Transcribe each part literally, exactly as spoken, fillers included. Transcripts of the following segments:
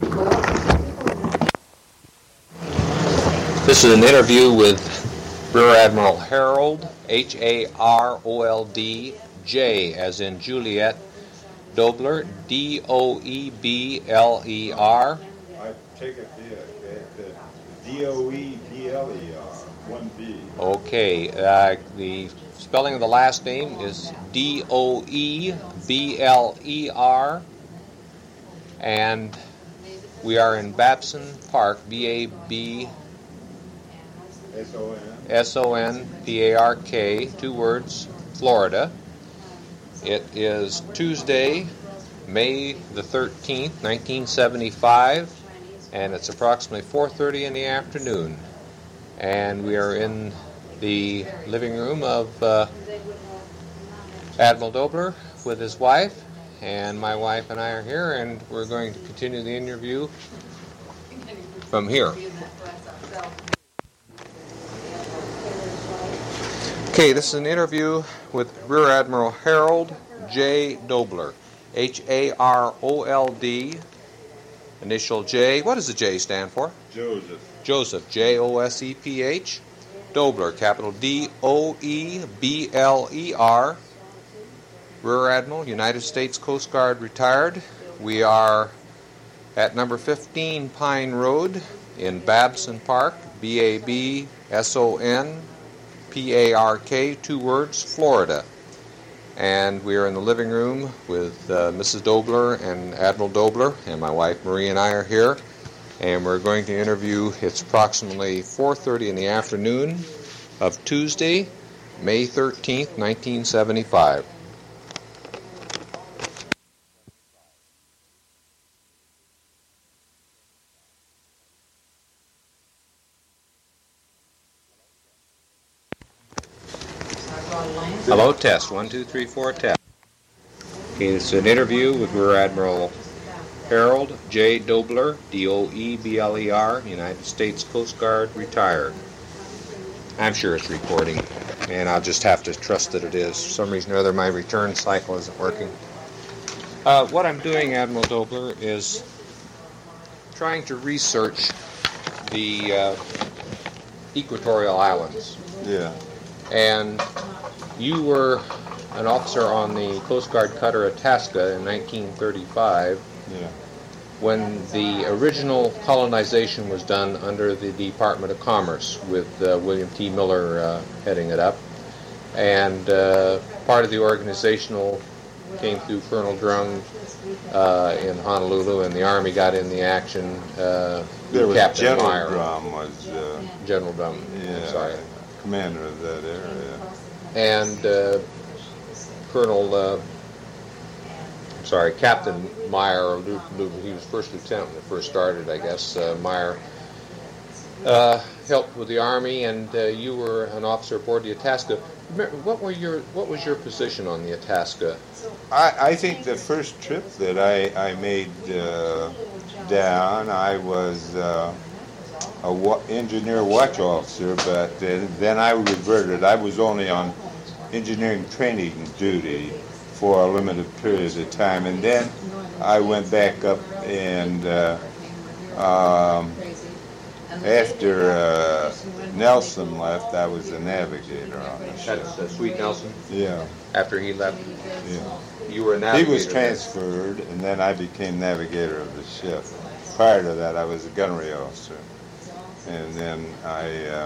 This is an interview with Rear Admiral Harold, H A R O L D, J as in Juliet, Doebler, D O E B L E R. I take it the D O E B L E R, one B. Okay, uh, the spelling of the last name is D O E B L E R, and we are in Babson Park, B A B S O N. S O N P A R K, two words, Florida. It is Tuesday, May the thirteenth, nineteen seventy-five, and it's approximately four thirty in the afternoon. And we are in the living room of uh, Admiral Doebler with his wife, and my wife and I are here, and we're going to continue the interview from here. Okay, this is an interview with Rear Admiral Harold J. Doebler, H A R O L D, initial J. What does the J stand for? Joseph. Joseph, J O S E P H. Doebler, capital D O E B L E R. Rear Admiral, United States Coast Guard, retired. We are at number fifteen Pine Road in Babson Park, B A B S O N P A R K, two words, Florida. And we are in the living room with uh, Missus Doebler and Admiral Doebler, and my wife Marie and I are here. And we're going to interview, it's approximately four thirty in the afternoon of Tuesday, May thirteenth, nineteen seventy-five. Hello, test. One, two, three, four, test. Okay, it's an interview with Rear Admiral Harold J. Doebler, D O E B L E R, United States Coast Guard, retired. I'm sure it's recording, and I'll just have to trust that it is. For some reason or other, my return cycle isn't working. Uh, what I'm doing, Admiral Doebler, is trying to research the uh, equatorial islands. Yeah. And you were an officer on the Coast Guard cutter Itasca in nineteen thirty-five. Yeah. When the original colonization was done under the Department of Commerce with uh, William T. Miller uh, heading it up. And uh, part of the organizational came through Colonel Drum uh, in Honolulu, and the Army got in the action. Uh, there was Captain General Meyer. Drum was uh, General Drum, yeah, sorry. commander of that area. And uh, Colonel, uh, I'm sorry, Captain Meyer, he was first lieutenant when it first started, I guess. Uh, Meyer uh, helped with the Army, and uh, you were an officer aboard the Itasca. What were your What was your position on the Itasca? I, I think the first trip that I, I made uh, down, I was uh, a wa- engineer watch officer, but then, then I reverted. I was only on engineering training duty for a limited period of time, and then I went back up, and uh, um, after uh, Nelson left, I was a navigator on the ship. That's uh, Sweet Nelson? Yeah. After he left? Yeah. You were a navigator? He was transferred, and then I became navigator of the ship. Prior to that, I was a gunnery officer. And then I, uh,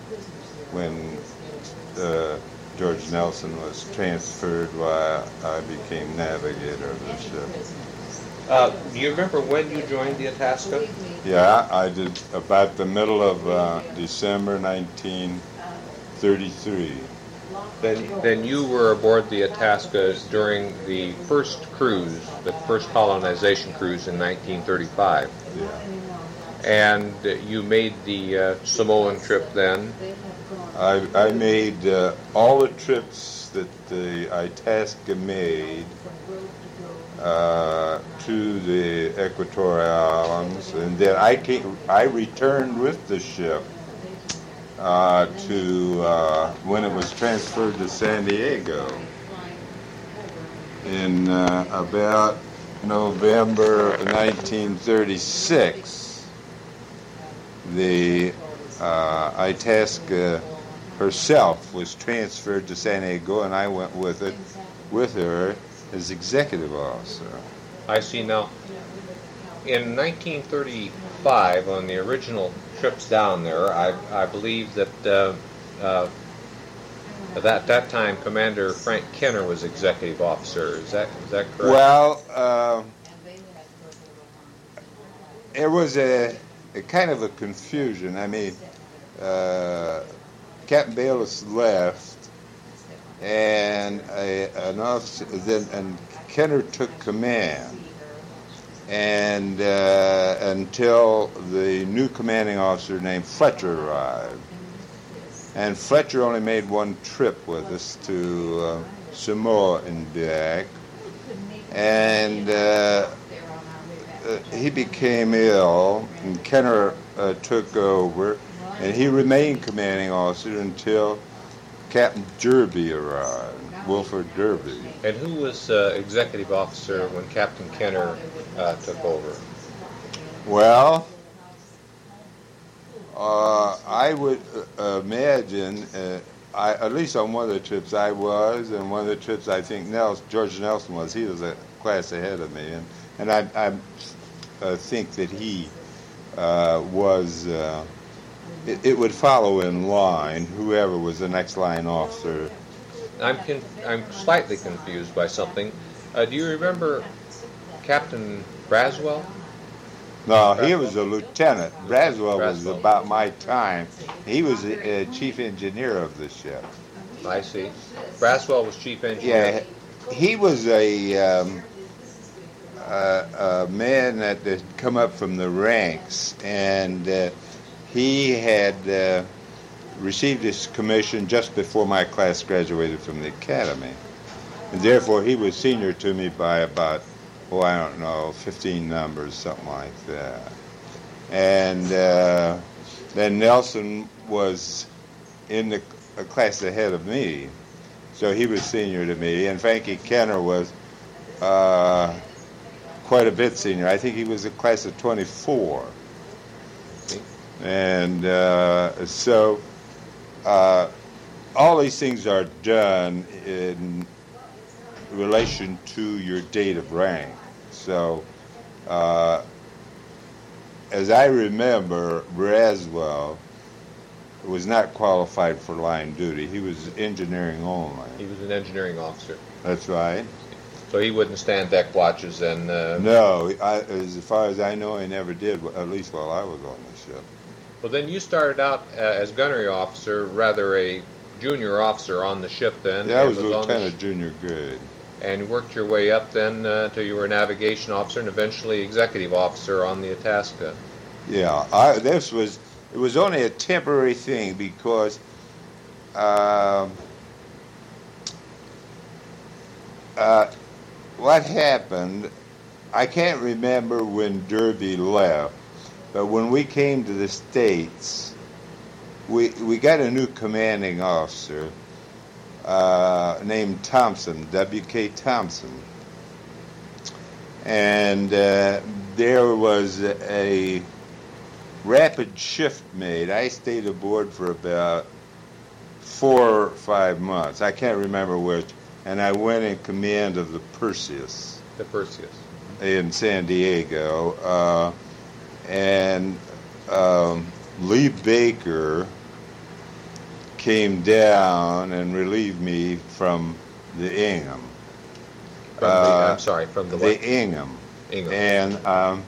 when uh, George Nelson was transferred, why I became navigator of the ship. Uh, do you remember when you joined the Itasca? Yeah, I did about the middle of uh, December nineteen thirty-three. Then, then you were aboard the Itasca during the first cruise, the first colonization cruise in nineteen thirty-five. Yeah. And you made the uh, Samoan trip then. I, I made uh, all the trips that the Itasca made uh, to the Equatorial Islands, and then I came, I returned with the ship uh, to uh, when it was transferred to San Diego in uh, about November nineteen thirty-six, the uh, Itasca herself was transferred to San Diego, and I went with it, with her as executive officer. I see. Now, in nineteen thirty-five, on the original trips down there, I, I believe that uh, uh, at that time Commander Frank Kenner was executive officer. Is that is that correct? Well, uh, it was a, a kind of a confusion. I mean, uh, Captain Bayless left, and a, an officer, then and Kenner took command, and uh, until the new commanding officer named Fletcher arrived, and Fletcher only made one trip with us to uh, Samoa and back, and uh, uh, he became ill, and Kenner uh, took over. And he remained commanding officer until Captain Derby arrived, Wilford Derby. And who was uh, executive officer when Captain Kenner uh, took over? Well, uh, I would uh, imagine, uh, I, at least on one of the trips I was, and one of the trips I think Nelson, George Nelson was, he was a class ahead of me. And, and I, I uh, think that he uh, was... Uh, It, it would follow in line, whoever was the next line officer. I'm con- I'm slightly confused by something. Uh, do you remember Captain Braswell? No, he was a lieutenant. Braswell was Braswell. about my time. He was a, a chief engineer of the ship. I see. Braswell was chief engineer. Yeah, he was a, um, a, a man that had come up from the ranks, and uh, he had uh, received his commission just before my class graduated from the academy. And therefore, he was senior to me by about, oh, I don't know, fifteen numbers, something like that. And uh, then Nelson was in the a class ahead of me, so he was senior to me. And Frankie Kenner was uh, quite a bit senior. I think he was a class of twenty-four. And uh, so uh, all these things are done in relation to your date of rank. So uh, as I remember, Braswell was not qualified for line duty. He was engineering only. He was an engineering officer. That's right. So he wouldn't stand deck watches and... Uh, no, I, as far as I know, he never did, at least while I was on the ship. Well, then you started out uh, as gunnery officer, rather a junior officer on the ship then. Yeah, I was was lieutenant sh- junior grade. And worked your way up then uh, till you were a navigation officer and eventually executive officer on the Itasca. Yeah, I, this was, it was only a temporary thing because uh, uh, what happened, I can't remember when Derby left, but when we came to the States, we we got a new commanding officer uh, named Thompson, W K Thompson. And uh, there was a rapid shift made. I stayed aboard for about four or five months. I can't remember which. And I went in command of the Perseus. The Perseus. In San Diego. Uh, and um, Lee Baker came down and relieved me from the Ingham. From the, uh, I'm sorry, from the the what? Ingham. Ingham. And um,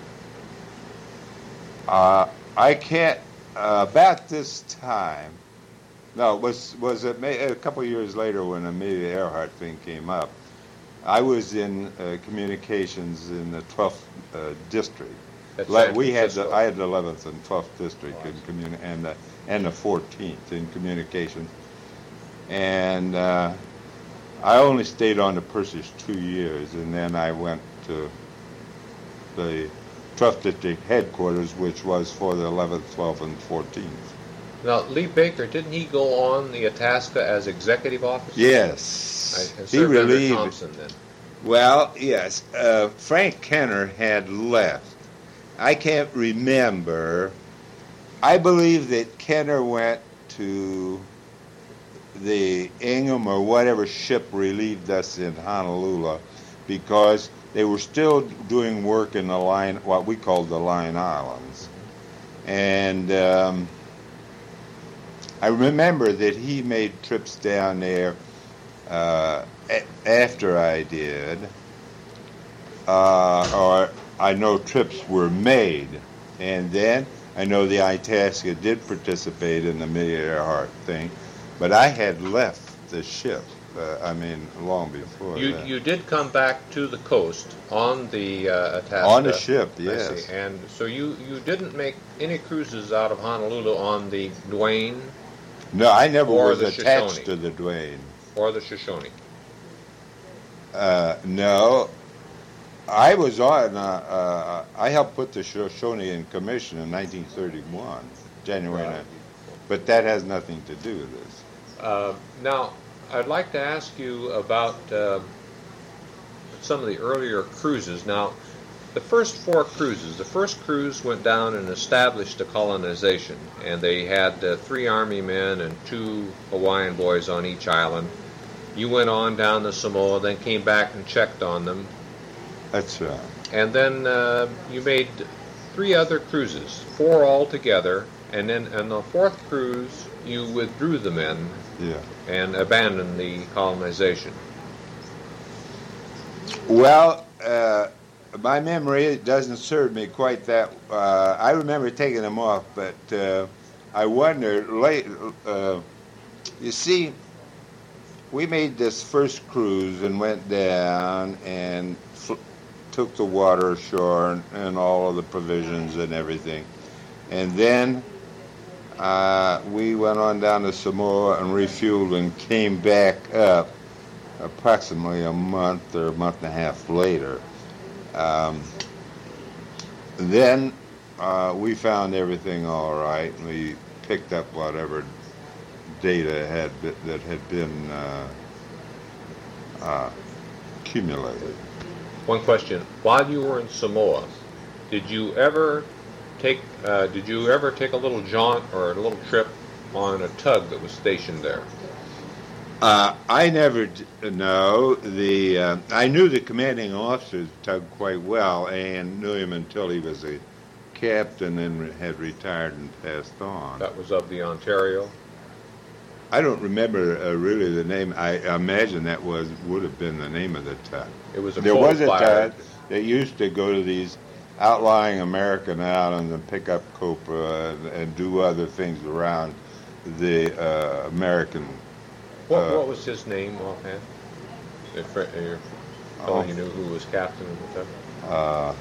uh, I can't, uh, about this time, no, it was, was it may, a couple of years later when the Amelia Earhart thing came up, I was in uh, communications in the twelfth uh, district. Le- we had the, I had the eleventh and twelfth district in communi- and the, and the fourteenth in communications. And uh, I only stayed on the Perseus two years, and then I went to the twelfth district headquarters, which was for the eleventh, twelfth, and fourteenth. Now, Lee Baker, didn't he go on the Itasca as executive officer? Yes. I, he relieved. Thompson, then. Well, yes. Uh, Frank Kenner had left. I can't remember. I believe that Kenner went to the Ingham or whatever ship relieved us in Honolulu because they were still doing work in the line, what we called the Line Islands. And um, I remember that he made trips down there uh, a- after I did, uh, or I know trips were made. And then I know the Itasca did participate in the Amelia Earhart thing, but I had left the ship. Uh, I mean, long before You that. you did come back to the coast on the uh, Itasca. On the ship, I yes. see. And so you, you didn't make any cruises out of Honolulu on the Duane No, I never Or was the attached Shoshone. to the Duane. or the Shoshone. Uh, no, I was on. Uh, uh, I helped put the Shoshone in commission in nineteen thirty-one, January Right. ninth. But that has nothing to do with this. Uh, now, I'd like to ask you about uh, some of the earlier cruises. Now, the first four cruises, the first cruise went down and established a colonization, and they had uh, three Army men and two Hawaiian boys on each island. You went on down to Samoa, then came back and checked on them, That's right. and then uh, you made three other cruises, four altogether, and then on the fourth cruise you withdrew the men Yeah. and abandoned the colonization. Well, uh, my memory doesn't serve me quite that. Uh, I remember taking them off, but uh, I wonder late. Uh, you see, we made this first cruise and went down and fl- took the water ashore and, and all of the provisions and everything, and then uh, we went on down to Samoa and refueled and came back up approximately a month or a month and a half later. Um, then uh, we found everything all right, and we picked up whatever data had be, that had been uh, uh, accumulated. One question: while you were in Samoa, did you ever take uh, did you ever take a little jaunt or a little trip on a tug that was stationed there? Uh, I never d- know the. Uh, I knew the commanding officer of the tug quite well, and knew him until he was a captain and re- had retired and passed on. That was of the Ontario. I don't remember uh, really the name. I imagine that was would have been the name of the tug. It was a There was a coal-fired- tug that used to go to these outlying American islands and pick up copra and, and do other things around the uh, American. What, uh, what was his name offhand? If fr- your fellow Oh. you knew who was captain of the tug? Uh,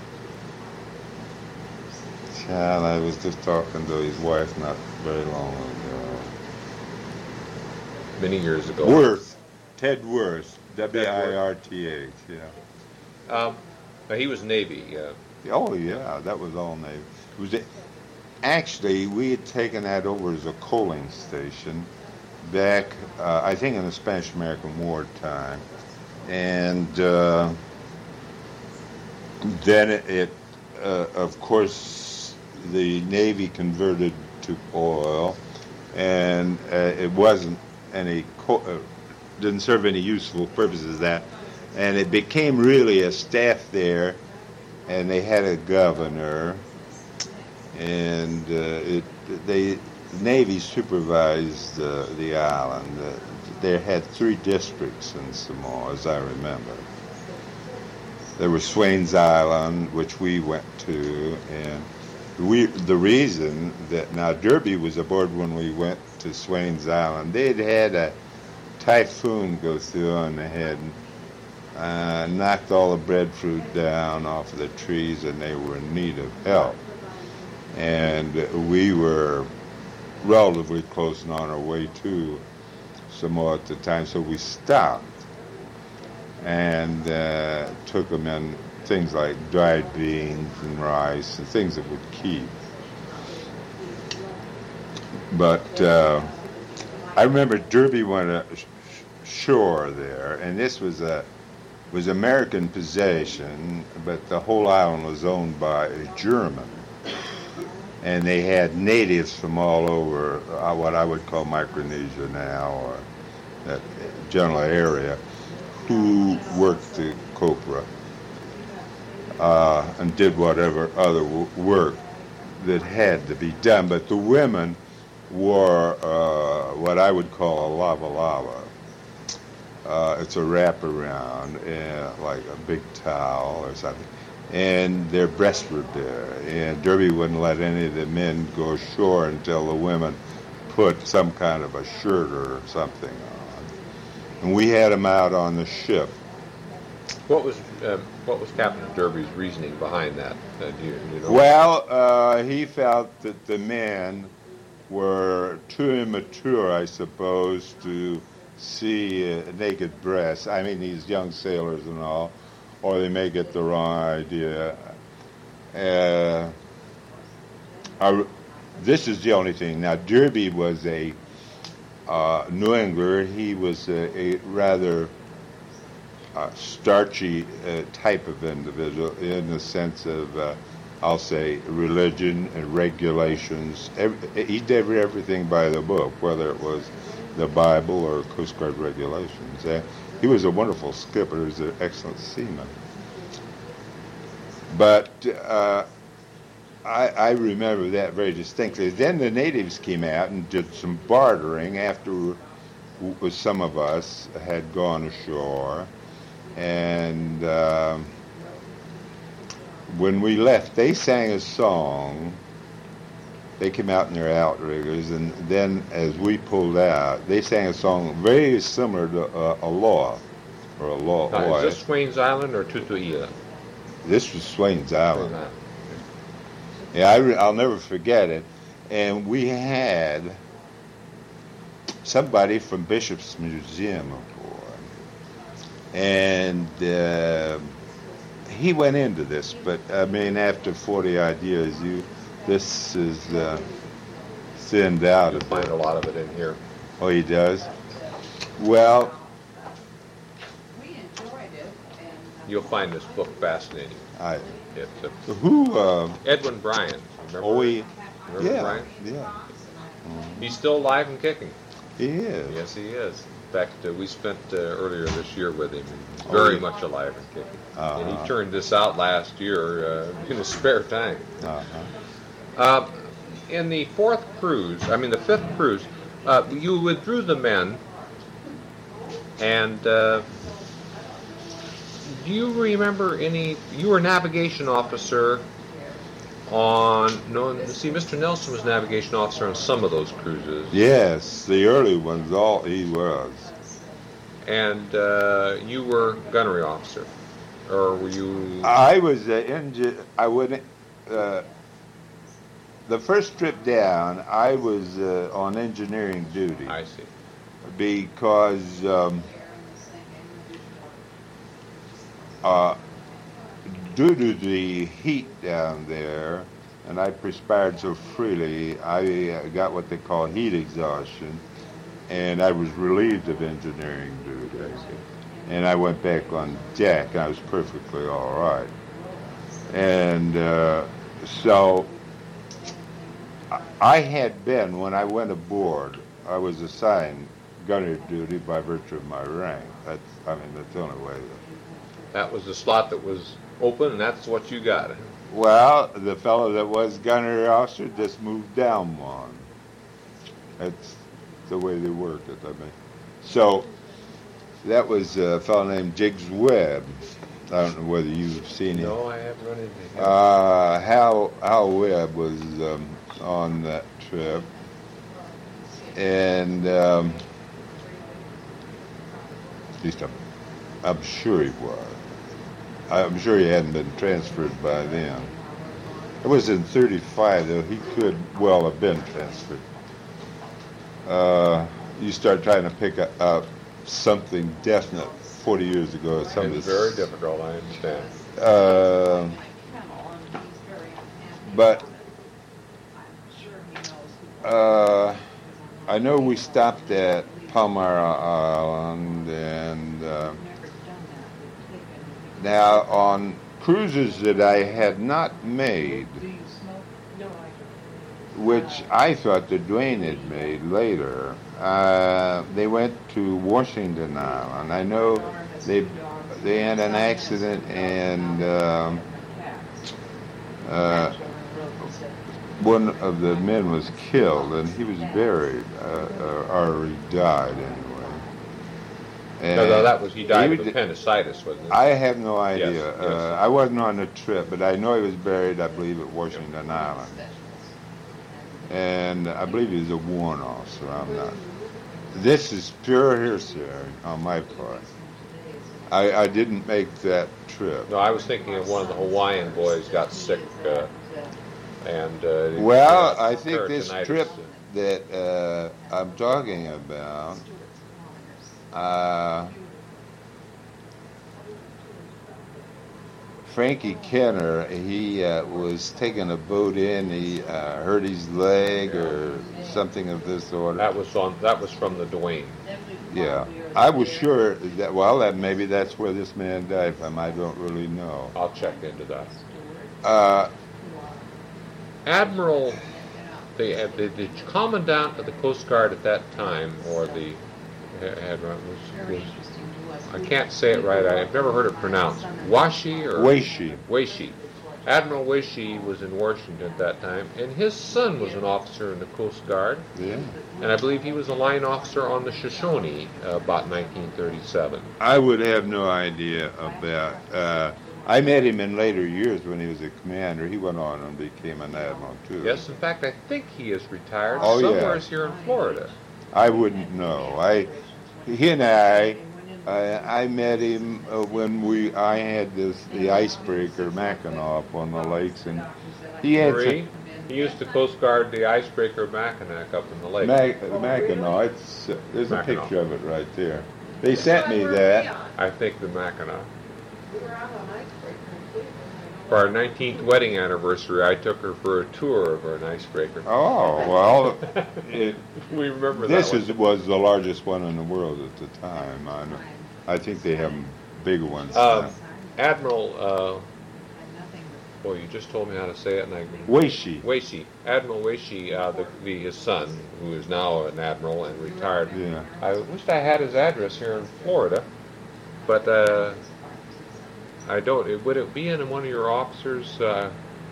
child, I was just talking to his wife not very long ago. Many years ago. Worth, Ted Worth, W I R T H. Yeah. Um, now, he was Navy. Uh, Oh yeah, that was all Navy. It was a, actually we had taken that over as a coaling station back, uh, I think, in the Spanish-American War time, and uh, then it, it uh, of course, the Navy converted to oil, and uh, it wasn't any co- uh, didn't serve any useful purposes that, and it became really a staff there. And they had a governor, and uh, it, they, the Navy supervised uh, the island. Uh, they had three districts in Samoa, as I remember. There was Swains Island, which we went to, and we, the reason that, now Derby was aboard when we went to Swains Island. They'd had a typhoon go through on the head, Uh, knocked all the breadfruit down off of the trees, and they were in need of help. And we were relatively close and on our way to Samoa at the time, so we stopped and uh, took them in things like dried beans and rice and things that would keep. But uh, I remember Derby went ashore there, and this was a was American possession, but the whole island was owned by a German. And they had natives from all over uh, what I would call Micronesia now, or that general area, who worked the copra uh, and did whatever other w- work that had to be done. But the women wore uh, what I would call a lava lava. Uh, it's a wraparound, uh, like a big towel or something. And their breasts were bare. And Derby wouldn't let any of the men go ashore until the women put some kind of a shirt or something on. And we had them out on the ship. What was uh, what was Captain Derby's reasoning behind that? Uh, do you, you know? Well, uh, he felt that the men were too immature, I suppose, to see uh, naked breasts. I mean, these young sailors and all, or they may get the wrong idea. Uh, I, this is the only thing. Now, Derby was a uh, New Englander. He was a, a rather uh, starchy uh, type of individual in the sense of, uh, I'll say, religion and regulations. Every, he did everything by the book, whether it was the Bible or Coast Guard regulations. Uh, he was a wonderful skipper. He was an excellent seaman. But uh, I, I remember that very distinctly. Then the natives came out and did some bartering after some of us had gone ashore. And um, when we left, they sang a song. They came out in their outriggers, and then as we pulled out, they sang a song very similar to uh, a law, or a law. Now, is this Swains Island or Tutuila? This was Swains Island. Swains Island. Yeah, I re- I'll never forget it. And we had somebody from Bishop's Museum aboard, and uh, he went into this. But I mean, after forty odd years, you. This is uh, thinned out. You'll find a lot of it in here. Oh, he does? Well, you'll find this book fascinating. I, it's a, who? Uh, Edwin Bryan. Remember? Oh, he, remember yeah, Bryan? yeah. Mm-hmm. He's still alive and kicking. He is. Yes, he is. In fact, uh, we spent uh, earlier this year with him. He's very oh, much alive and kicking. Uh-huh. And he turned this out last year uh, in his spare time. Uh-huh. Uh, in the fourth cruise, I mean the fifth cruise, uh, you withdrew the men, and uh, do you remember any? You were navigation officer on. No, see, Mister Nelson was navigation officer on some of those cruises. Yes, the early ones, all he was. And uh, you were gunnery officer, or were you? I was the engine. I wouldn't. Uh, The first trip down, I was uh, on engineering duty. I see. Because um, uh, due to the heat down there, and I perspired so freely, I uh, got what they call heat exhaustion, and I was relieved of engineering duty. I see. And I went back on deck, and I was perfectly all right. And uh, so... I had been, when I went aboard, I was assigned gunnery duty by virtue of my rank. That's, I mean, that's the only way. That, that was the slot that was open, and that's what you got. Well, the fellow that was gunnery officer just moved down one. That's the way they work it, I mean. So, that was a fellow named Jiggs Webb. I don't know whether you've seen him. No, I haven't run into him. Uh, Hal, Hal Webb was... Um, on that trip, and um, at least I'm, I'm sure he was. I'm sure he hadn't been transferred by then. It was in thirty-five, though. He could well have been transferred. Uh, you start trying to pick up something definite forty years ago. Some it's very difficult, I understand. Uh, but Uh, I know we stopped at Palmyra Island, and uh, Now, on cruises that I had not made, which I thought that Dwayne had made later, uh, they went to Washington Island. I know they they had an accident and um, uh, one of the men was killed and he was buried, uh, or he died anyway. And no, no, that was, he died he of d- appendicitis, wasn't it? I have no idea. Yes, yes. Uh, I wasn't on the trip, but I know he was buried, I believe, at Washington Island. And I believe he was a warrant officer. I'm not. This is pure hearsay on my part. I, I didn't make that trip. No, I was thinking of one of the Hawaiian boys got sick, uh, and uh, Well, uh, I think this peritonitis. trip that uh, I'm talking about, uh, Frankie Kenner, he uh, was taking a boat in. He uh, hurt his leg or something of this order. That was on. That was from the Dwayne. Yeah, I was sure that. Well, that maybe that's where this man died from. I don't really know. I'll check into that. Uh, Admiral, the, the the commandant of the Coast Guard at that time, or the admiral was, was I can't say it right. I've never heard it pronounced. Washi or Weishi. Weishi. Admiral Weishi was in Washington at that time, and his son was an officer in the Coast Guard. Yeah. And I believe he was a line officer on the Shoshone uh, about nineteen thirty-seven. I would have no idea about. Uh, I met him in later years when he was a commander. He went on and became an admiral too. Yes, in fact, I think he is retired Oh, yeah. somewhere here in Florida. I wouldn't know. I, he and I, I, I met him uh, when we. I had this the icebreaker Mackinac up on the lakes, and he had Marie, he used to Coast Guard the icebreaker Mackinac up in the lake. Mac, Mackinac. It's, uh, there's a Mackinac. picture of it right there. They sent me that. I think the Mackinac. For our nineteenth wedding anniversary, I took her for a tour of our icebreaker. Oh well, it, We remember this that is was the largest one in the world at the time. I know. I think they have bigger ones. Um, now. Admiral, uh, boy, you just told me how to say it, and I Weishi. Weishi, Admiral Weishi, uh, the, the his son, who is now an admiral and retired. Yeah. I wished I had his address here in Florida, but uh, I don't. It, would it be in one of your officers' uh,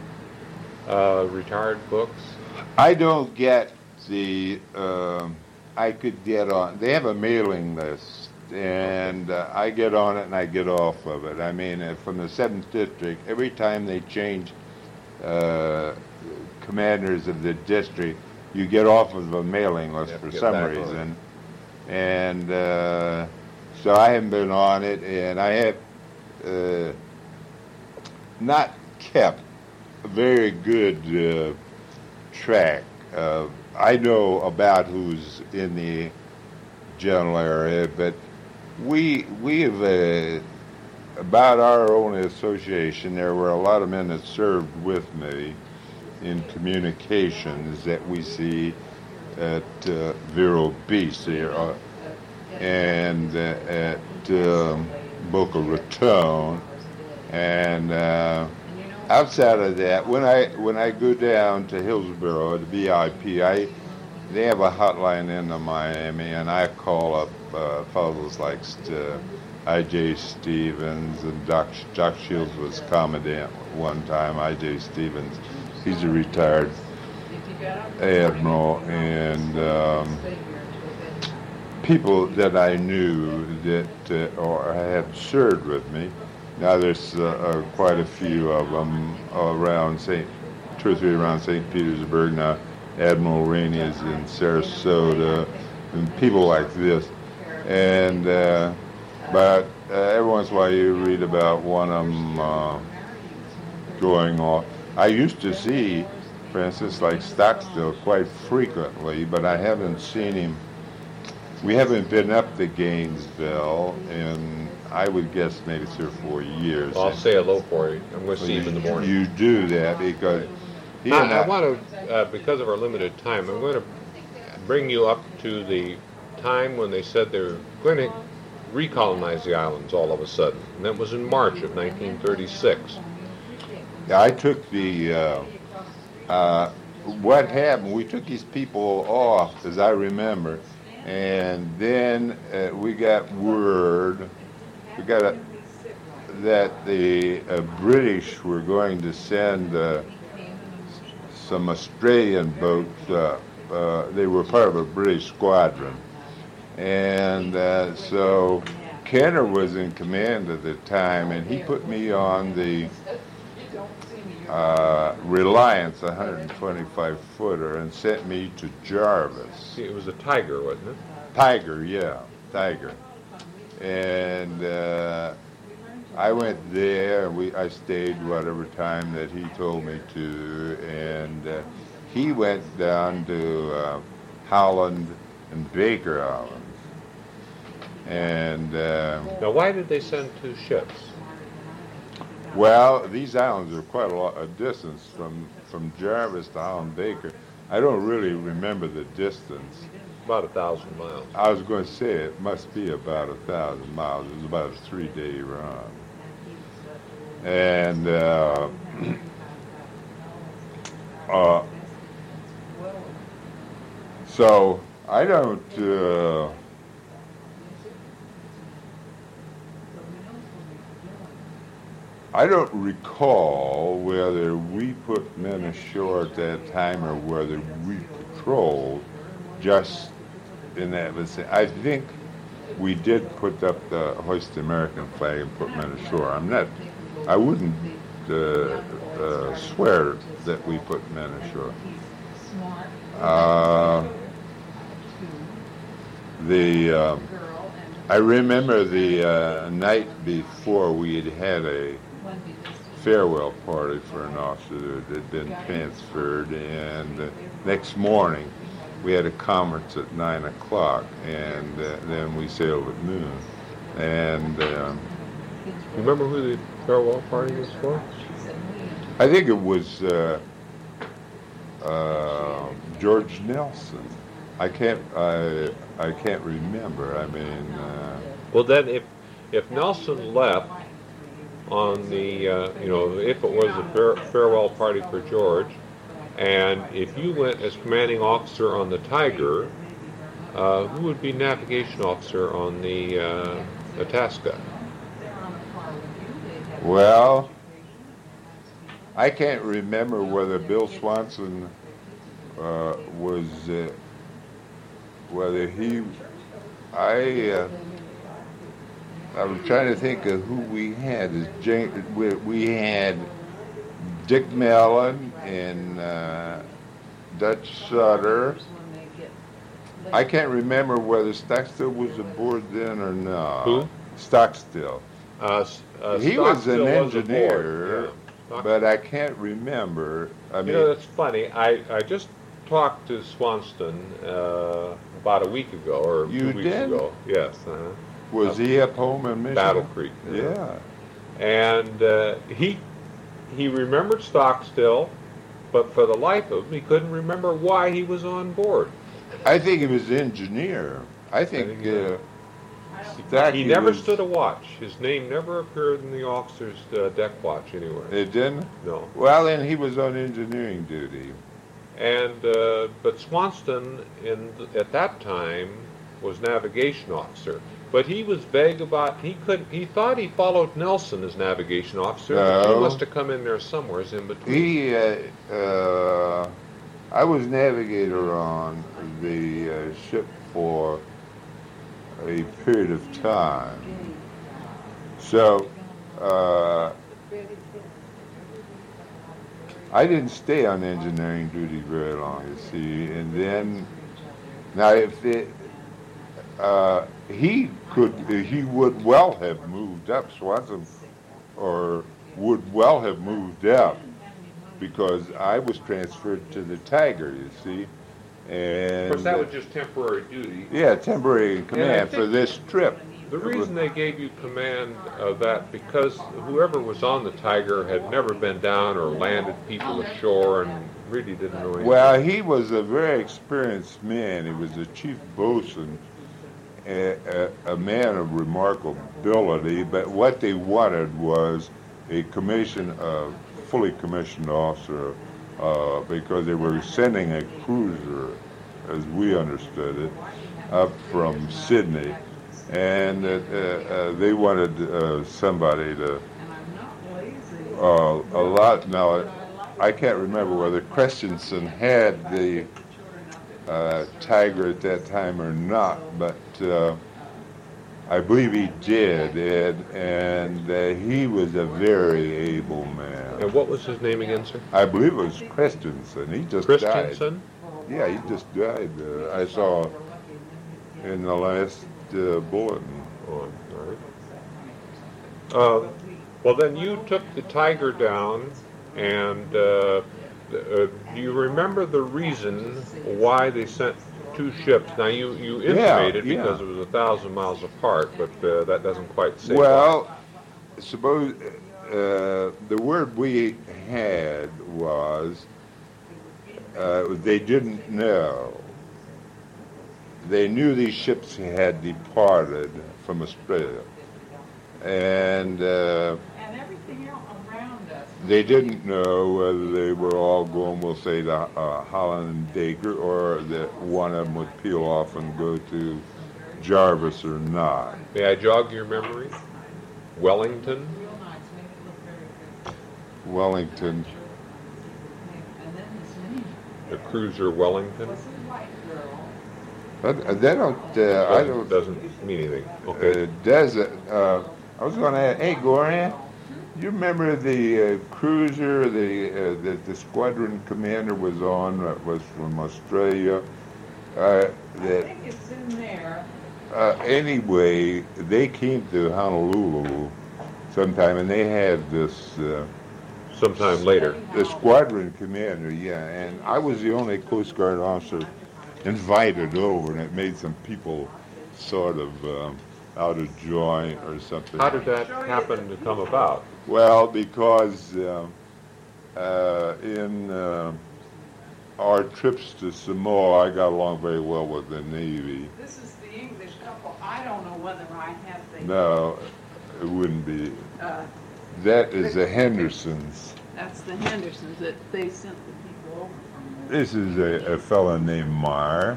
uh, retired books? I don't get the. Um, I could get on. They have a mailing list, and uh, I get on it and I get off of it. I mean, uh, from the seventh district, every time they change uh, commanders of the district, you get off of a mailing list You have to for get some back on reason, and uh, so I haven't been on it, and I have uh, not kept a very good uh, track. Uh, I know about who's in the general area, but we we have uh, about our own association. There were a lot of men that served with me in communications that we see at uh, Vero Beach there, uh, and uh, at um, Boca Raton, and uh, outside of that, when I when I go down to Hillsborough, the V I P, I they have a hotline into Miami, and I call up uh, fellows like uh, I J Stevens, and Doc, Doc Shields was commandant one time. I J Stevens, he's a retired admiral, and um, people that I knew that uh, or had served with me. Now there's uh, uh, quite a few of them around Saint, two or three around Saint Petersburg now. Admiral Rainey is in Sarasota, and people like this. And uh, but uh, every once in a while you read about one of them uh, going off. I used to see, for instance, like Stockstill quite frequently, but I haven't seen him. We haven't been up to Gainesville in, I would guess, maybe three or four years. Well, I'll say hello for you. I'm going to see him in the morning. You do that because he I, and I I, want to, uh, because of our limited time, I'm going to bring you up to the time when they said they were going to recolonize the islands all of a sudden. And that was in March of nineteen thirty-six. Yeah, I took the, uh, uh, what happened, we took these people off, as I remember, and then uh, we got word, we got a, that the uh, British were going to send uh, some Australian boats up. Uh, they were part of a British squadron. And uh, so Kenner was in command at the time, and he put me on the uh, Reliance one twenty-five footer and sent me to Jarvis. It was a Tiger, wasn't it? Tiger, yeah, Tiger. And uh, I went there. We I stayed whatever time that he told me to, and uh, he went down to uh, Howland and Baker Islands. And uh, now, why did they send two ships? Well, these islands are quite a lot a distance from from Jarvis to Howland Baker. I don't really remember the distance. About a thousand miles. I was going to say it must be about a thousand miles. It was about a three-day run. And uh, uh, so I don't. Uh, I don't recall whether we put men ashore at that time or whether we patrolled just in that vicinity. I think we did put up the hoist the American flag and put men ashore. I'm not, I wouldn't uh, uh, swear that we put men ashore. Uh, the, um, I remember the uh, night before we had had a farewell party for an officer that had been transferred, and uh, next morning we had a conference at nine o'clock, and uh, then we sailed at noon. And um, you remember who the farewell party was for? I think it was uh, uh, George Nelson. I can't. I I can't remember. I mean. Uh, well, then, if if Nelson left on the, uh, you know, if it was a fare, farewell party for George, and if you went as commanding officer on the Tiger, uh, who would be navigation officer on the uh, Itasca? Well, I can't remember whether Bill Swanson uh, was, uh, whether he, I, uh, I was trying to think of who we had. As Jane, we, we had Dick Mellon and uh, Dutch Sutter. I can't remember whether Stockstill was aboard then or not. Who? Stockstill. Uh, uh, he was an was engineer, yeah. but I can't remember. I mean, you know, that's funny. I, I just talked to Swanston uh, about a week ago or you two weeks did? ago. Yes. Uh-huh. Was he up home in Michigan? Battle Creek. Yeah. And uh, he he remembered Stockstill, but for the life of him, he couldn't remember why he was on board. I think he was engineer. I think, I think uh, he never was, stood a watch. His name never appeared in the officer's uh, deck watch anywhere. It didn't? No. Well, then he was on engineering duty. And uh, but Swanston, in at that time, was navigation officer. But he was vague about, he couldn't, he thought he followed Nelson as navigation officer, no. but he must have come in there somewhere in between. He, uh, uh, I was navigator on the uh, ship for a period of time. So, uh, I didn't stay on engineering duty very long, you see, and then, now if it, uh, he could, he would well have moved up, Swanson, or would well have moved up, because I was transferred to the Tiger, you see. And of course, that was just temporary duty. Yeah, temporary command for this trip. The reason they gave you command of that, because whoever was on the Tiger had never been down or landed people ashore and really didn't know anything. Well, he was a very experienced man. He was the chief bosun. a, a, a man of remarkable ability, but what they wanted was a commission, a fully commissioned officer, uh, because they were sending a cruiser, as we understood it, up from Sydney, and uh, uh, they wanted uh, somebody to uh, a lot. Now, I can't remember whether Christensen had the uh, Tiger at that time or not, but uh, I believe he did, Ed, and uh, he was a very able man. And what was his name again, sir? I believe it was Christensen. He just Christensen? died. Yeah, he just died. Uh, I saw in the last uh, bulletin. Oh, all right. Uh, well, then you took the Tiger down, and uh, uh, do you remember the reason why they sent two ships? Now, you, you intimated yeah, yeah. because it was a thousand miles apart, but uh, that doesn't quite say Well, why. suppose uh, the word we had was uh, they didn't know. They knew these ships had departed from Australia, and uh, and everything else around us. They didn't know whether they were all going, we'll say, to uh, Holland and Dacre, or that one of them would peel off and go to Jarvis or not. May I jog your memory? Wellington? Wellington. The cruiser Wellington? That, that don't, uh, I don't. Doesn't mean anything. Okay. Uh, does it? Uh, I was going to ask, hey, Goran, you remember the uh, cruiser the, uh, that the squadron commander was on that was from Australia? Uh, that, I think it's in there. Uh, anyway, they came to Honolulu sometime, and they had this. Uh, Sometime later. The squadron commander, yeah, and I was the only Coast Guard officer invited over, and it made some people sort of um, out of joint or something. How did that happen to come about? Well, because uh, uh, in uh, our trips to Samoa, I got along very well with the Navy. This is the English couple. I don't know whether I have the... No, it wouldn't be. Uh, that is the Hendersons. That's the Hendersons that they sent the people over from. This is a, a fellow named Meyer.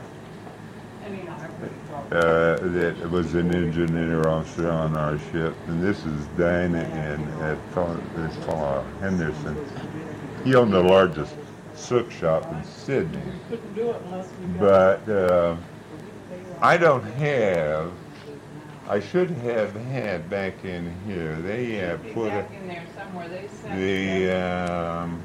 Uh, that was an engineer officer on our ship, and this is Dinah and uh, fellow, this fellow Henderson. He owned the largest silk shop in Sydney. But uh, I don't have. I should have had back in here. They uh, put a, in there somewhere. They sent the um,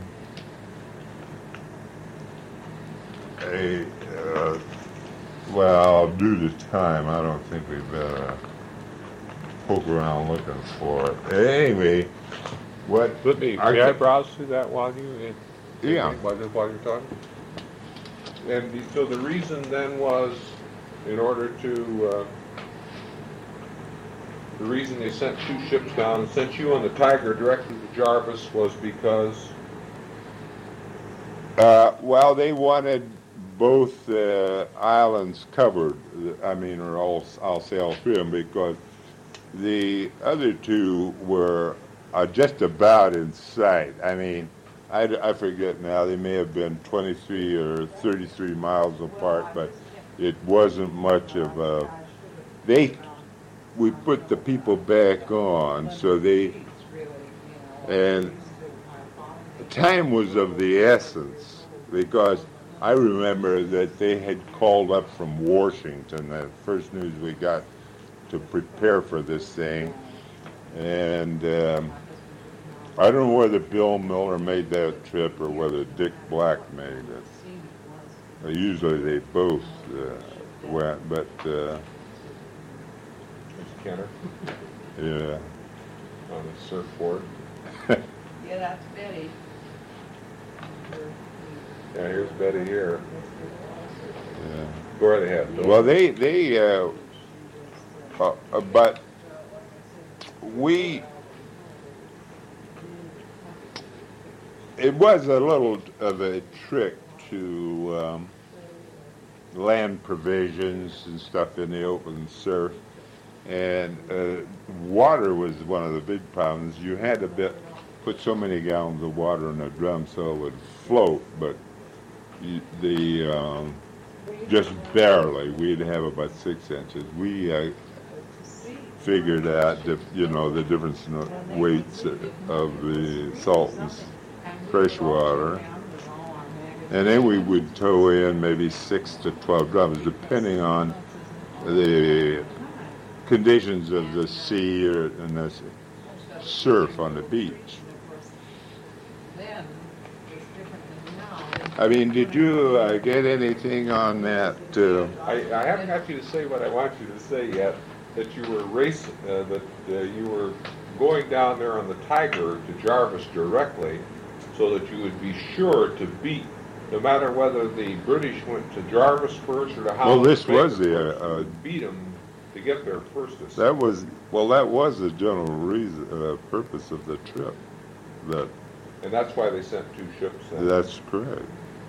a. Uh, Well, due to time, I don't think we better poke around looking for it. Anyway, what? Let me, I may I th- browse through that while you, Yeah. while, while you're talking? And the- so the reason then was, in order to, uh, the reason they sent two ships down and sent you on the Tiger directly to Jarvis was because, Uh, well, they wanted both uh, islands covered. I mean, or all, I'll say all three of them, because the other two were uh, just about in sight. I mean, I, I forget now, they may have been twenty-three or thirty-three miles apart, but it wasn't much of a... They, we put the people back on, so they... And time was of the essence, because I remember that they had called up from Washington, the first news we got, to prepare for this thing. And um, I don't know whether Bill Miller made that trip or whether Dick Black made it. Uh, usually they both uh, went, but uh, Kenner, yeah. on the surfboard. Yeah, that's Betty. Yeah, here's Betty here. Yeah. Go right ahead. Bill. Well, they, they, uh, uh, uh, but we, it was a little of a trick to um, land provisions and stuff in the open surf. And uh, water was one of the big problems. You had to bit, put so many gallons of water in a drum so it would float, but you, the um, just barely. We'd have about six inches. We uh, figured out, the, you know, the difference in the weights of the salt and fresh water. And then we would tow in maybe six to twelve drums, depending on the conditions of the sea or and the surf on the beach. I mean, did you uh, get anything on that? Uh, I, I haven't got you to say what I want you to say yet. That you were racing, uh, that uh, you were going down there on the Tiger to Jarvis directly, so that you would be sure to beat, no matter whether the British went to Jarvis first or to Holland. Well, this Baker was the first, uh, you beat them to get there first. That was well. That was the general reason, uh, purpose of the trip. That. And that's why they sent two ships. Then. That's correct.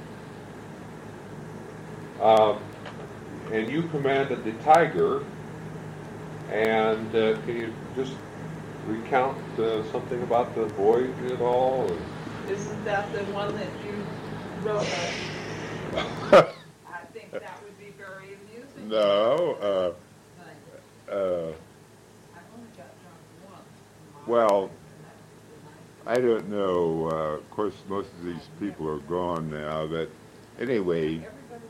Um, and you commanded the Tiger. And uh, can you just recount uh, something about the voyage at all? Or? Isn't that the one that you wrote? I think that would be very amusing. No. Uh, uh, well, I don't know. Uh, of course, most of these people are gone now. But anyway,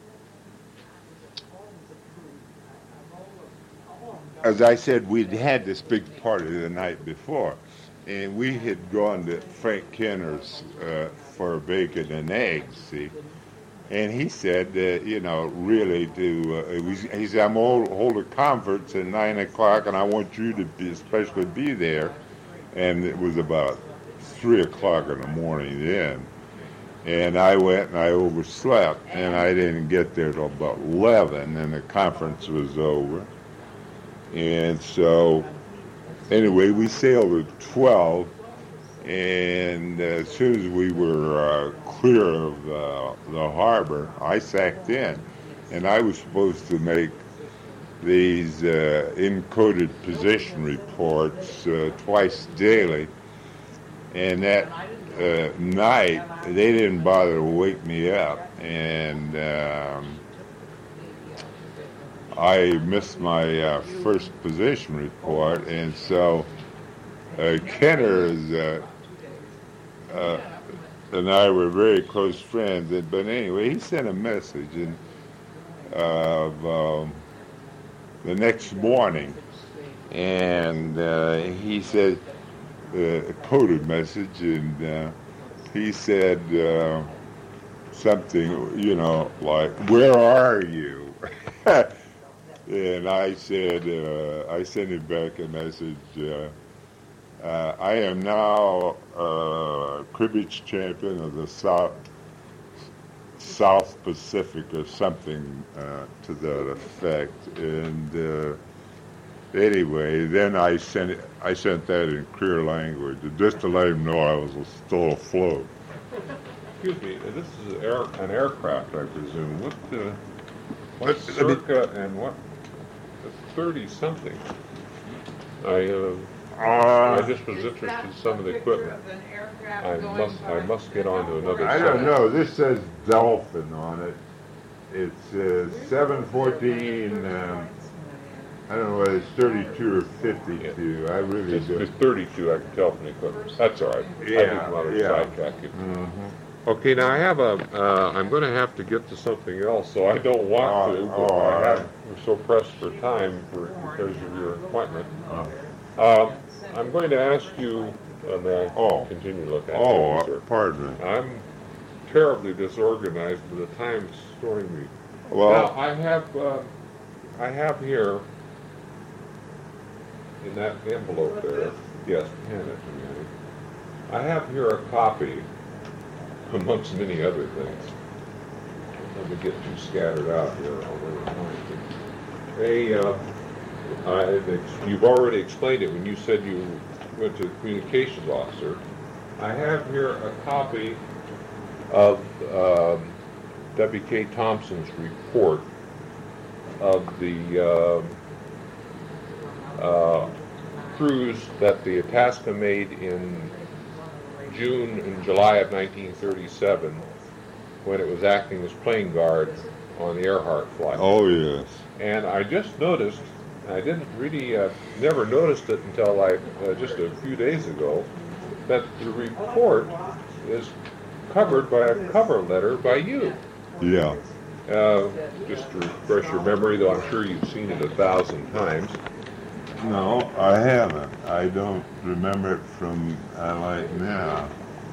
as I said, we'd had this big party the night before, and we had gone to Frank Kenner's uh, for bacon and eggs, see. And he said, uh, you know, really to, uh, it was, he said, I'm going to hold a conference at nine o'clock, and I want you to be, especially be there. And it was about three o'clock in the morning then. And I went and I overslept, and I didn't get there till about eleven, and the conference was over. And so, anyway, we sailed at twelve, and uh, as soon as we were uh, clear of uh, the harbor, I sacked in. And I was supposed to make these uh, encoded position reports uh, twice daily. And that uh, night, they didn't bother to wake me up. And um, I missed my uh, first position report, and so uh, Kenner is, uh, uh, and I were very close friends. But anyway, he sent a message and of um, the next morning, and uh, he said uh, a coded message, and uh, he said uh, something, you know, like, "Where are you?" And I said, uh, I sent him back a message, uh, uh, I am now uh, cribbage champion of the South, South Pacific or something uh, to that effect. And uh, anyway, then I sent it, I sent that in clear language, just to let him know I was still afloat. Excuse me, this is air, an aircraft, I presume. What, uh, what circa and what? thirty-something. I, uh, Uh, I just was interested in some of the equipment. I must, I must get on to another I site. don't know. This says Dolphin on it. It's uh, seven fourteen. Um, I don't know whether it's thirty-two or fifty-two. I really It's, don't. it's thirty-two, I can tell from the equipment. That's all right. I Yeah, didn't want to yeah. sidetrack you. Okay, now I have a, uh, I'm going to have to get to something else, so I don't want to, Oh, but oh, I all have, right. we're so pressed for time for, because of your appointment. Uh, I'm going to ask you, uh, may I Oh. continue to look at Oh, you, sir? uh, pardon me. I'm terribly disorganized, but the time's throwing me. Now, Well, I have, uh, I have here, in that envelope there, yes, hand it to me. I have here a copy, amongst many other things. Let me get too scattered out here. I'll really find it. A, uh, I, you've already explained it when you said you went to the communications officer. I have here a copy of um, W K Thompson's report of the uh, uh, cruise that the Itasca made in June and July of nineteen thirty-seven, when it was acting as plane guard on the Earhart flight. Oh, yes. And I just noticed, I didn't really, uh, never noticed it until like uh, just a few days ago, that the report is covered by a cover letter by you. Yeah. Uh, just to refresh your memory, though I'm sure you've seen it a thousand times. No, I haven't. I don't remember it from uh, like now.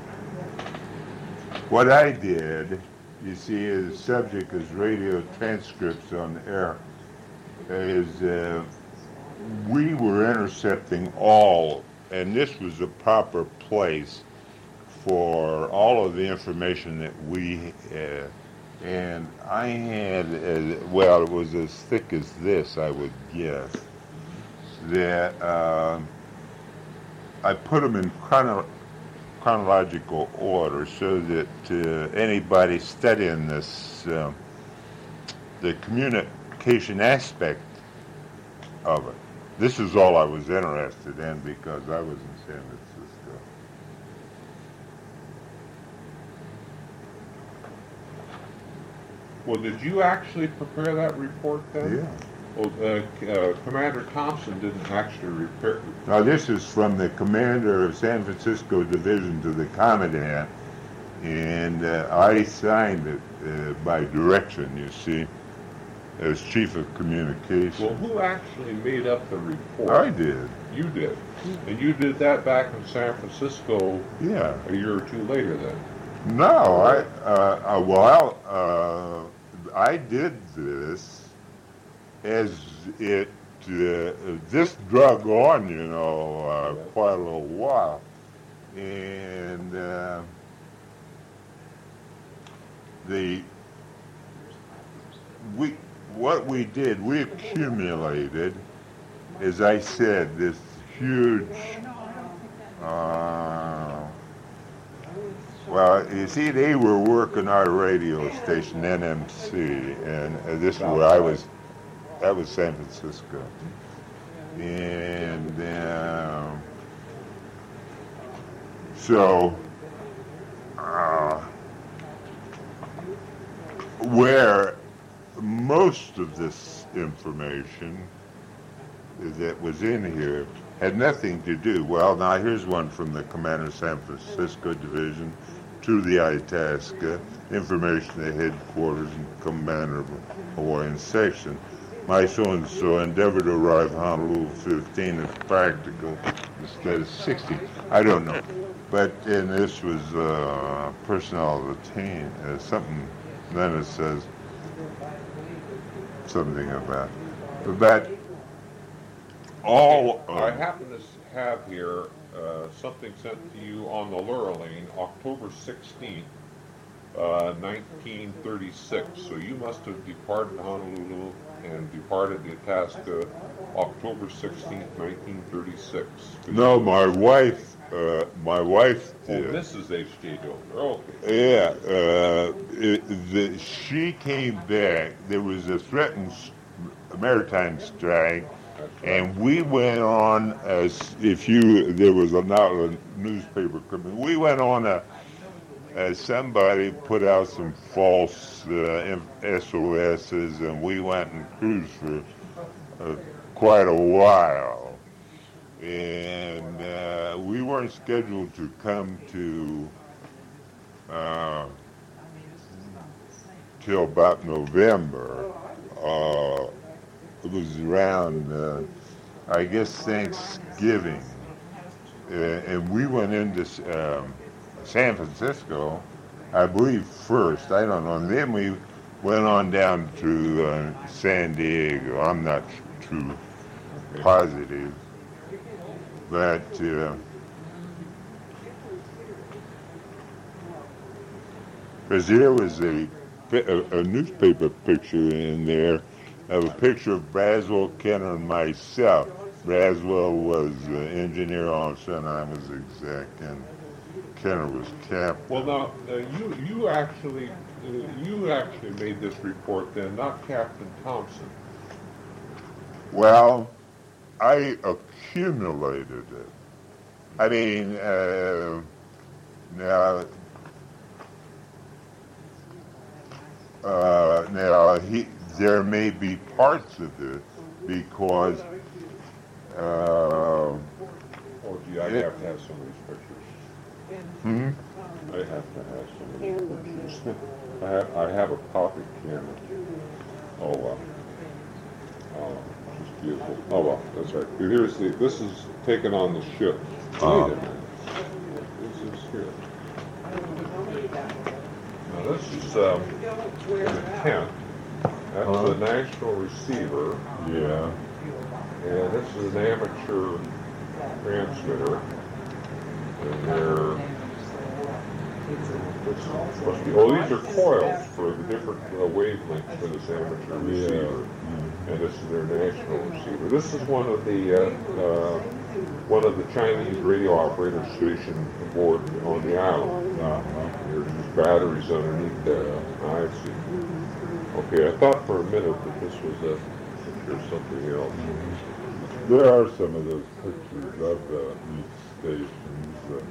What I did, you see, the subject is radio transcripts on the air, is uh, we were intercepting all, and this was the proper place for all of the information that we had. And I had, uh, well, it was as thick as this, I would guess, that uh, I put them in chrono- chronological order so that uh, anybody studying this, uh, the communication aspect of it. This is all I was interested in because I was in San Francisco. Well, did you actually prepare that report then? Yeah. Well, uh, uh, Commander Thompson didn't actually repair. Now this is from the commander of San Francisco Division to the commandant, and uh, I signed it uh, by direction, you see, as chief of communication. Well, who actually made up the report? I did. You did. And you did that back in San Francisco Yeah. a year or two later then. No, I, uh, uh, well, uh, I did this as it, uh, this drug on, you know, uh, quite a little while. And uh, the, we, what we did, we accumulated, as I said, this huge, uh, well, you see, they were working our radio station, N M C, and uh, this is where I was, that was San Francisco. And um, so, uh, where most of this information that was in here had nothing to do. Well, now here's one from the Commander of San Francisco Division to the Itasca, information to headquarters and Commander of Hawaiian Section. My so-and-so endeavored to arrive Honolulu fifteen if practical instead of sixteen. I don't know. But, and this was uh, personnel retained, uh, something, then it says something about, but all. I happen to have here uh, something sent to you on the Lurline, October sixteenth, uh, nineteen thirty-six. So you must have departed Honolulu and departed the Itasca October sixteenth, nineteen thirty-six. No, my wife, uh, my wife did. Oh, Missus H J Dobler. Okay. Yeah, uh, it, the, she came back. There was a threatened maritime strike. And we went on, as if you, there was a, not a newspaper coming, we went on a, as somebody put out some false uh, S O S's, and we went and cruised for uh, quite a while. And uh, we weren't scheduled to come to uh, till about November. Uh, It was around, uh, I guess, Thanksgiving. Uh, and we went into um, San Francisco, I believe, first. I don't know. And then we went on down to uh, San Diego. I'm not too positive. But uh, because there was a, a, a newspaper picture in there of a picture of Braswell, Kenner, and myself. Braswell was uh, engineer officer, and I was exec, and Kenner was captain. Well, now uh, you you actually uh, you actually made this report then, not Captain Thompson. Well, I accumulated it. I mean, uh, now, uh, now he, there may be parts of it because. Uh, Oh, gee, I Yeah. have to have some of these pictures. hmm? I have to have some of these pictures. I have, I have a pocket camera. Oh, wow. Oh, it's beautiful. Oh, well, that's right. Here's the, this is taken on the ship. Uh. Wait a minute. This is here. Now, this is um, in the tent. That's Huh? the national receiver, Yeah. and this is an amateur transmitter. And they're, this must be, oh, these are coils for the different uh, wavelengths for this amateur receiver. And this is their national receiver. This is one of the uh, uh, one of the Chinese radio operator station aboard on the island. Uh-huh. There's just batteries underneath there. I see. Okay, I thought for a minute that this was a picture of something else. There are some of those pictures of the these stations.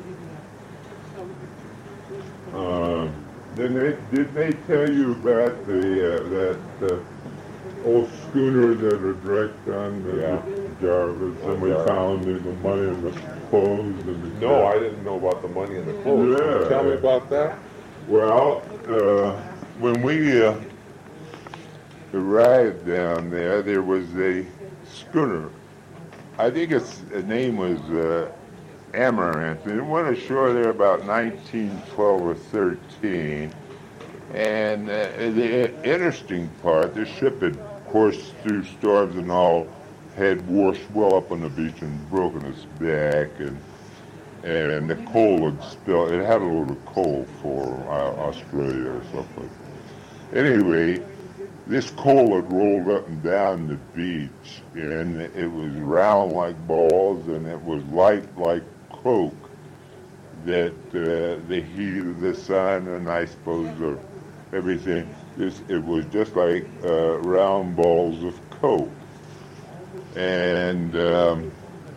Uh, um, did they did they tell you about the uh, that uh, old schooner that had wrecked on the Yeah. Jarvis, On and we Jarvis. found the the money and the clothes and the No, I didn't know about the money and the clothes. Can you Yeah. tell me about that? Well, uh, when we uh, arrived down there, there was a schooner. I think its name was uh, Amaranth. And it went ashore there about nineteen twelve or thirteen. And uh, the interesting part, the ship had coursed through storms and all, had washed well up on the beach and broken its back, and and the coal had spilled. It had a load of coal for uh, Australia or something. Anyway, this coal had rolled up and down the beach, and it was round like balls, and it was light like coke. That uh, the heat of the sun, and I suppose of everything, this, it was just like uh, round balls of coke. And um,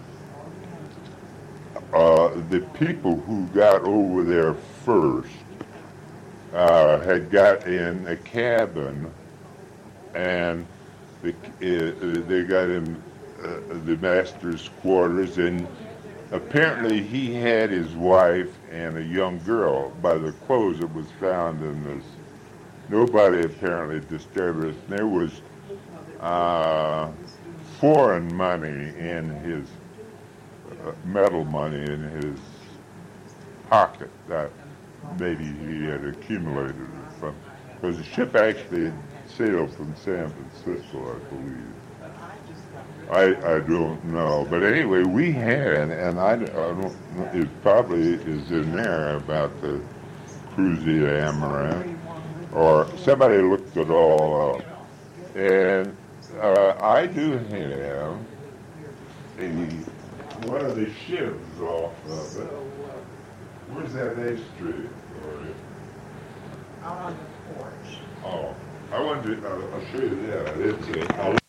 uh, the people who got over there first uh, had got in a cabin, and the, uh, they got in uh, the master's quarters, and apparently he had his wife and a young girl. By the clothes that was found in this, nobody apparently disturbed us. There was uh, foreign money in his uh, metal money in his pocket that maybe he had accumulated it from, because the ship actually had sailed from San Francisco, I believe. I, I don't know, but anyway, we had, and I, I don't know, it probably is in there about the Cruzy Amaranth, or somebody looked it all up. And uh, I do have a, one of the shivs off of it. Where's that ashtray? Out on the porch. Oh, I wanted to, uh, I'll show you that. It's a,